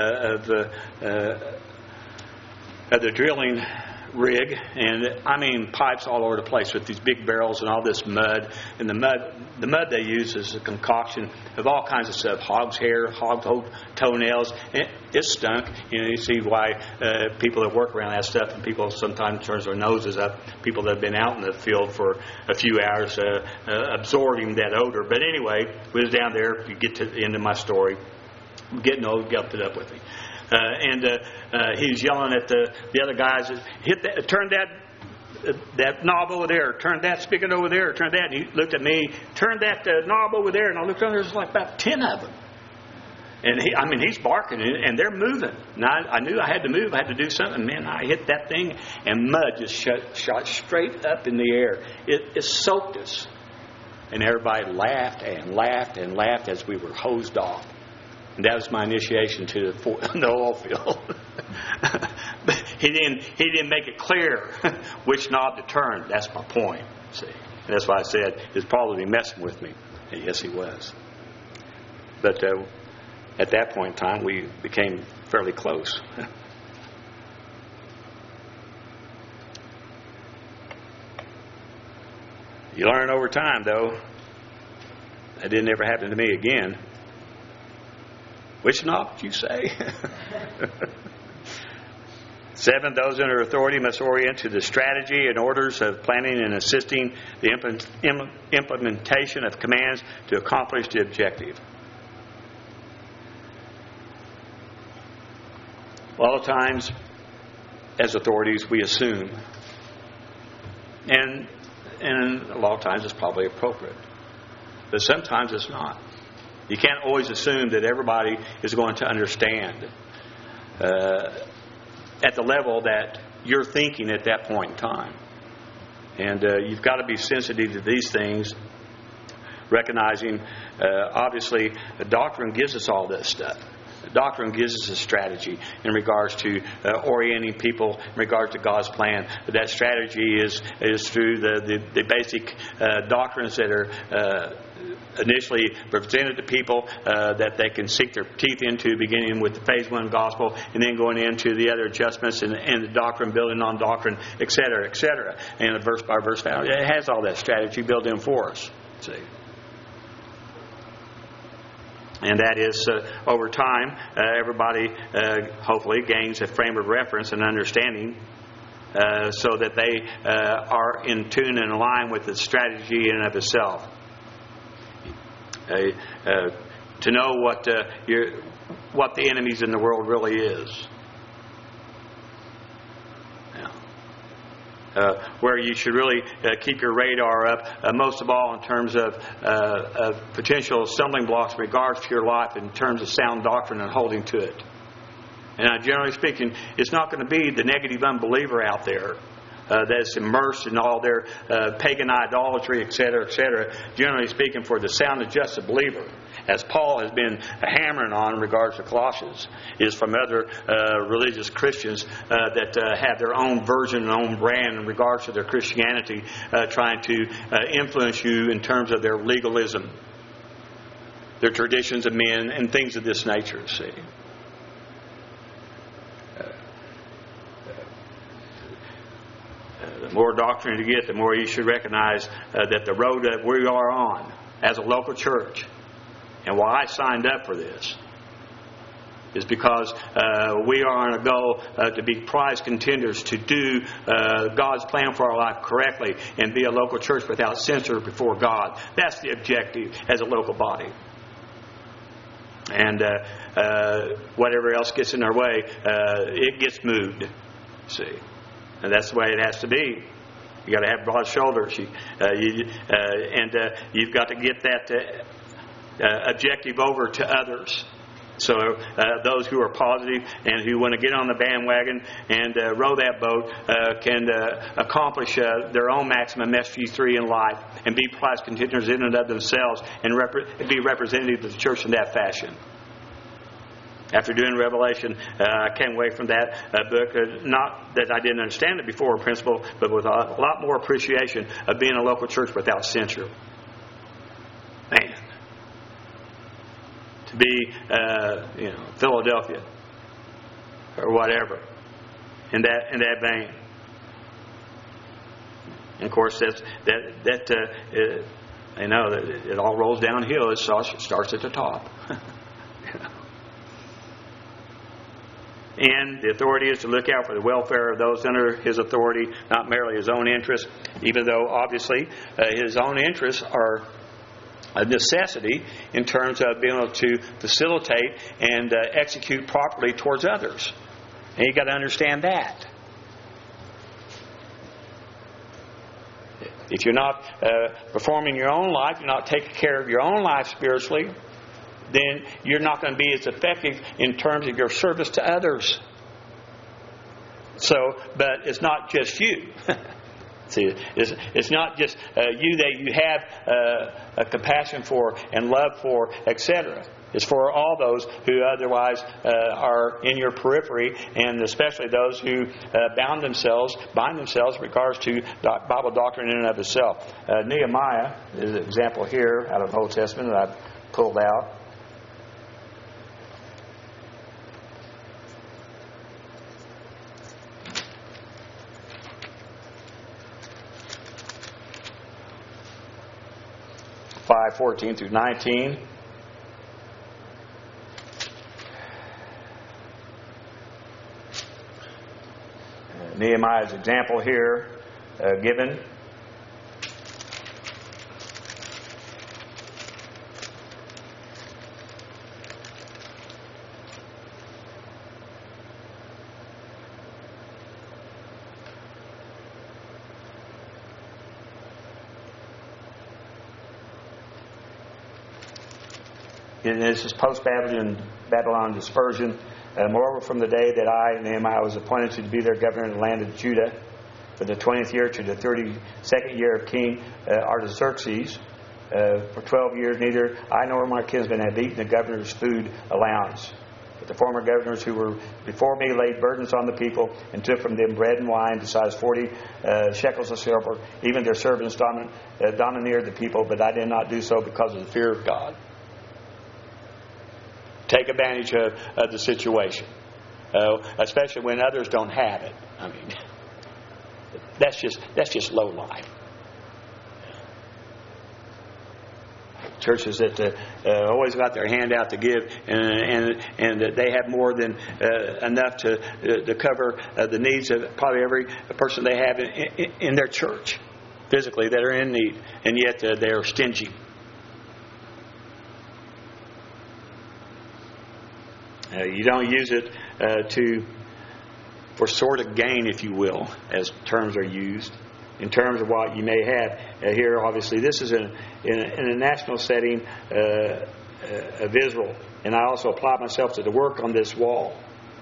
of the drilling rig, and I mean pipes all over the place with these big barrels and all this mud. And the mud they use is a concoction of all kinds of stuff: hog's hair, hog toenails. And it stunk. You see why people that work around that stuff, and people sometimes turn their noses up. People that have been out in the field for a few hours absorbing that odor. But anyway, we was down there. If you get to the end of my story, I'm getting old, got it up with me. He was yelling at the other guys, turn that knob over there, turn that spigot over there, turn that. And he looked at me, turn that knob over there, and I looked under. There's like about 10 of them. And he's barking, and they're moving. And I knew I had to move. I had to do something. Man, I hit that thing, and mud just shot straight up in the air. It soaked us. And everybody laughed and laughed and laughed as we were hosed off. And that was my initiation to the oil field. But he didn't make it clear which knob to turn. That's my point. See, and that's why I said he was probably messing with me. And yes, he was. But at that point in time, we became fairly close. You learn over time, though. That didn't ever happen to me again. Which knob did you say? 7, those under authority must orient to the strategy and orders of planning and assisting the implementation of commands to accomplish the objective. A lot of times, as authorities, we assume. And a lot of times it's probably appropriate. But sometimes it's not. You can't always assume that everybody is going to understand at the level that you're thinking at that point in time. And you've got to be sensitive to these things, recognizing, obviously, the doctrine gives us all this stuff. Doctrine gives us a strategy in regards to orienting people in regards to God's plan. That strategy is through the basic doctrines that are initially presented to people that they can sink their teeth into, beginning with the phase 1 gospel and then going into the other adjustments and the doctrine, building on doctrine, etc., etc. And a verse by verse value. It has all that strategy built in for us. See? And that is, over time, everybody hopefully gains a frame of reference and understanding so that they are in tune and in line with the strategy in and of itself. To know what the enemies in the world really is. Where you should really keep your radar up, most of all in terms of potential stumbling blocks in regards to your life in terms of sound doctrine and holding to it. And generally speaking, it's not going to be the negative unbeliever out there that's immersed in all their pagan idolatry, etc., etc. Generally speaking, for the sound adjusted believer, as Paul has been hammering on in regards to Colossians, is from other religious Christians that have their own version and own brand in regards to their Christianity, trying to influence you in terms of their legalism, their traditions of men, and things of this nature, see. The more doctrine you get, the more you should recognize that the road that we are on as a local church, and why I signed up for this, is because we are on a goal to be prize contenders, to do God's plan for our life correctly, and be a local church without censor before God. That's the objective as a local body. And whatever else gets in our way, it gets moved. See. And that's the way it has to be. You got to have broad shoulders, you've got to get that objective over to others. So those who are positive and who want to get on the bandwagon and row that boat can accomplish their own maximum SG3 in life and be prize contenders in and of themselves and be representative of the church in that fashion. After doing Revelation, I came away from that book, not that I didn't understand it before in principle, but with a lot more appreciation of being a local church without censure. Man. To be, Philadelphia or whatever, in that vein. And of course, it all rolls downhill. It starts at the top. And the authority is to look out for the welfare of those under his authority, not merely his own interests, even though obviously his own interests are a necessity in terms of being able to facilitate and execute properly towards others. And you've got to understand that. If you're not performing your own life, you're not taking care of your own life spiritually, then you're not going to be as effective in terms of your service to others. So, but it's not just you. See, it's not just you that you have a compassion for and love for, etc. It's for all those who otherwise are in your periphery, and especially those who bind themselves in regards to Bible doctrine in and of itself. Nehemiah is an example here out of the Old Testament that I've pulled out. Five 14 through 19. Nehemiah's example here given. And this is post-Babylon dispersion. Moreover, from the day that I, Nehemiah, was appointed to be their governor in the land of Judah, for the 20th year to the 32nd year of King Artaxerxes, for 12 years neither I nor my kinsmen have eaten the governor's food allowance. But the former governors who were before me laid burdens on the people and took from them bread and wine, besides 40 shekels of silver. Even their servants domineered the people, but I did not do so because of the fear of God. Take advantage of the situation, especially when others don't have it. I mean, that's just low life. Churches that always got their hand out to give, and that they have more than enough to cover the needs of probably every person they have in their church, physically, that are in need, and yet they are stingy. You don't use it for sort of gain, if you will, as terms are used. In terms of what you may have here, obviously, this is in a national setting of Israel. And I also applied myself to the work on this wall.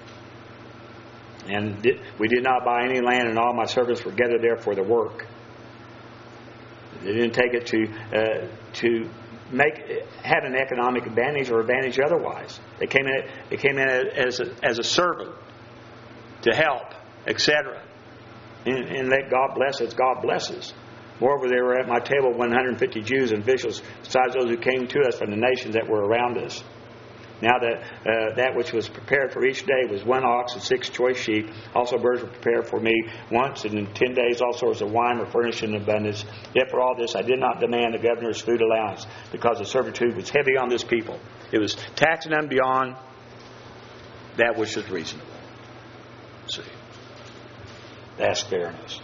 And we did not buy any land, and all my servants were gathered there for the work. They didn't take it to have an economic advantage or advantage otherwise. They came in as a servant to help, etc. And let God bless as God blesses. Moreover, there were at my table 150 Jews and officials, besides those who came to us from the nations that were around us. Now that which was prepared for each day was 1 ox and 6 choice sheep. Also birds were prepared for me once, and in 10 days all sorts of wine were furnished in abundance. Yet for all this I did not demand the governor's food allowance, because the servitude was heavy on this people. It was taxing them beyond that which was reasonable. See, that's fairness.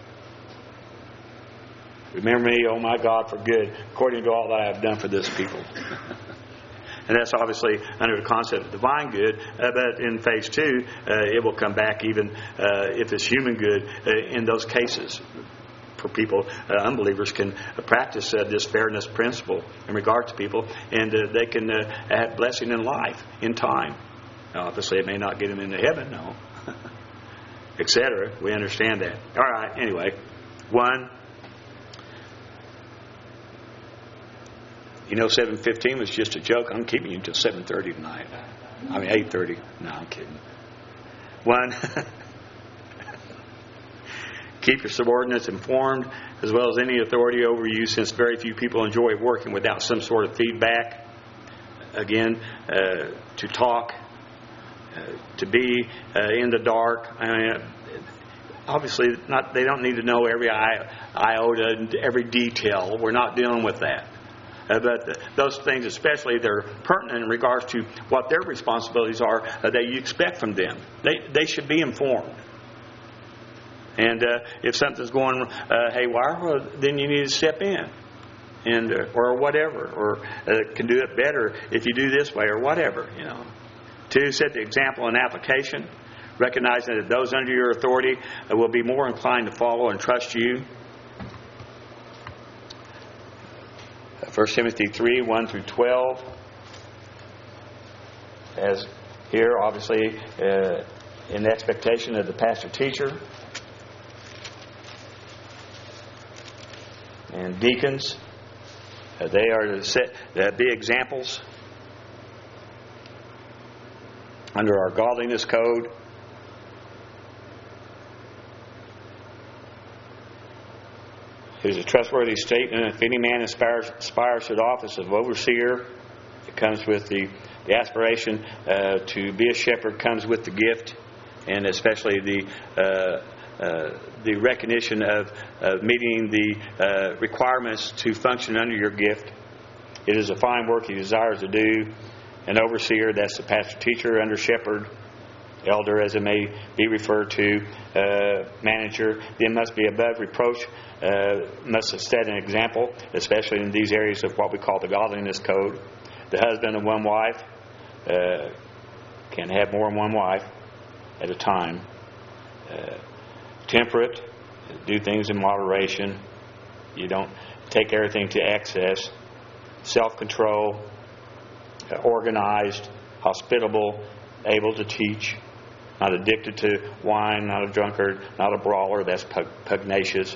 Remember me, oh my God, for good, according to all that I have done for this people. And that's obviously under the concept of divine good, but in phase 2, it will come back even if it's human good in those cases. For people, unbelievers can practice this fairness principle in regard to people, and they can have blessing in life, in time. Now, obviously, it may not get them into heaven, no, etc. We understand that. All right, anyway, 1. 7:15 was just a joke. I'm keeping you until 7:30 tonight. 8:30. No, I'm kidding. 1. Keep your subordinates informed, as well as any authority over you, since very few people enjoy working without some sort of feedback. Again, to talk, to be in the dark. Obviously, they don't need to know every iota and every detail. We're not dealing with that. But those things, especially, they're pertinent in regards to what their responsibilities are that you expect from them. They should be informed. And if something's going haywire, well, then you need to step in, and or whatever, or can do it better if you do this way, or whatever. 2, set the example in application, recognizing that those under your authority will be more inclined to follow and trust you. 1 Timothy 3, 1 through 12. As here, obviously, in expectation of the pastor-teacher. And deacons, they are to be examples under our godliness code. It is a trustworthy statement. If any man aspires to the office of overseer, it comes with the aspiration to be a shepherd, comes with the gift, and especially the recognition of meeting the requirements to function under your gift. It is a fine work he desires to do. An overseer, that's the pastor, teacher, under shepherd, elder, as it may be referred to, manager, then must be above reproach, must set an example, especially in these areas of what we call the godliness code. The husband of one wife can have more than one wife at a time. Temperate, do things in moderation. You don't take everything to excess. Self-control, organized, hospitable, able to teach, not addicted to wine, not a drunkard, not a brawler, that's pugnacious.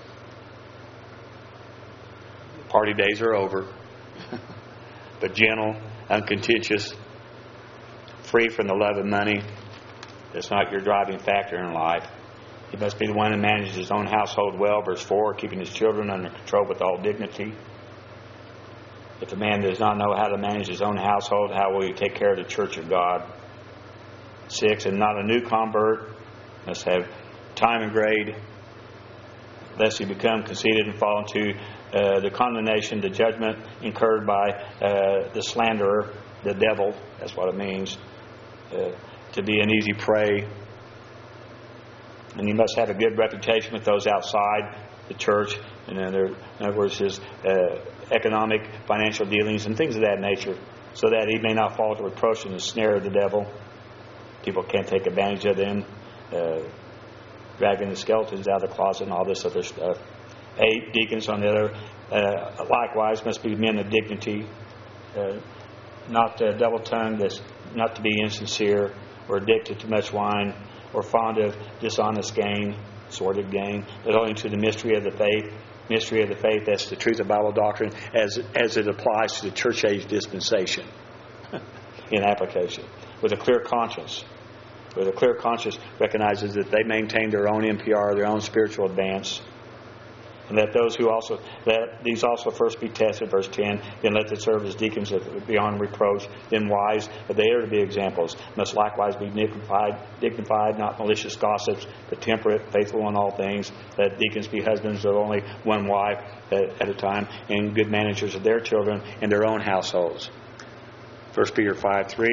Party days are over. But gentle, uncontentious, free from the love of money. That's not your driving factor in life. He must be the one who manages his own household well. Verse 4, keeping his children under control with all dignity. If a man does not know how to manage his own household, how will he take care of the church of God? 6, and not a new convert must have time and grade, lest he become conceited and fall into the condemnation, the judgment incurred by the slanderer, the devil. That's what it means, to be an easy prey. And he must have a good reputation with those outside the church, and in other words, his economic, financial dealings and things of that nature, so that he may not fall to reproach and the snare of the devil. People can't take advantage of them, dragging the skeletons out of the closet and all this other stuff. 8, deacons on the other, likewise, must be men of dignity, not double-tongued, not to be insincere or addicted to much wine or fond of dishonest gain, sordid gain, but owing to the mystery of the faith. Mystery of the faith, that's the truth of Bible doctrine as it applies to the church age dispensation in application. With a clear conscience. With a clear conscience recognizes that they maintain their own NPR, their own spiritual advance. And that these also first be tested, verse 10, then let them serve as deacons beyond reproach, then wise, but they are to be examples, must likewise be dignified, not malicious gossips, but temperate, faithful in all things. Let deacons be husbands of only one wife at a time, and good managers of their children and their own households. 1 Peter 5:3.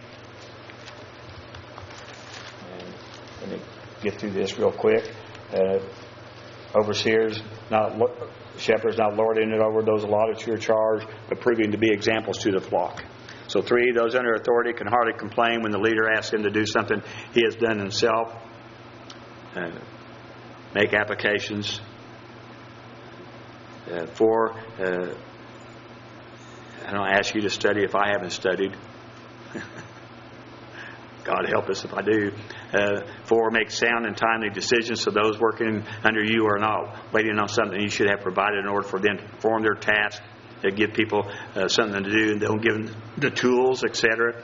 Let me get through this real quick. Overseers, shepherds, not lording it over those allotted to your charge, but proving to be examples to the flock. So 3, those under authority can hardly complain when the leader asks him to do something he has done himself. Make applications. 4, I don't ask you to study if I haven't studied. God help us if I do. 4, make sound and timely decisions so those working under you are not waiting on something you should have provided in order for them to perform their task. They give people something to do and don't give them the tools, etc.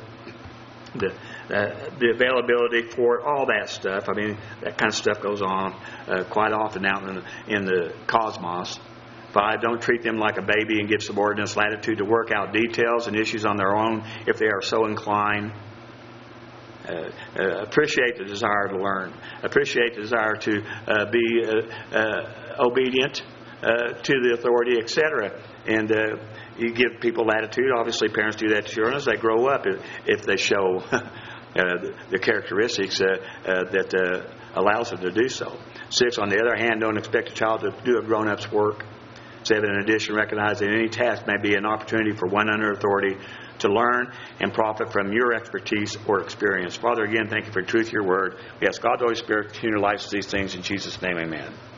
The availability for all that stuff. I mean, that kind of stuff goes on quite often out in the cosmos. 5, don't treat them like a baby and give subordinates latitude to work out details and issues on their own if they are so inclined. Appreciate the desire to learn. Appreciate the desire to be obedient to the authority, etc. And you give people latitude. Obviously, parents do that to children as they grow up if they show the characteristics that allows them to do so. 6, on the other hand, don't expect a child to do a grown-up's work. 7, in addition, recognize that any task may be an opportunity for one under authority to learn and profit from your expertise or experience. Father, again, thank you for the truth of your word. We ask God, the Holy Spirit, to continue to license these things in Jesus' name, amen.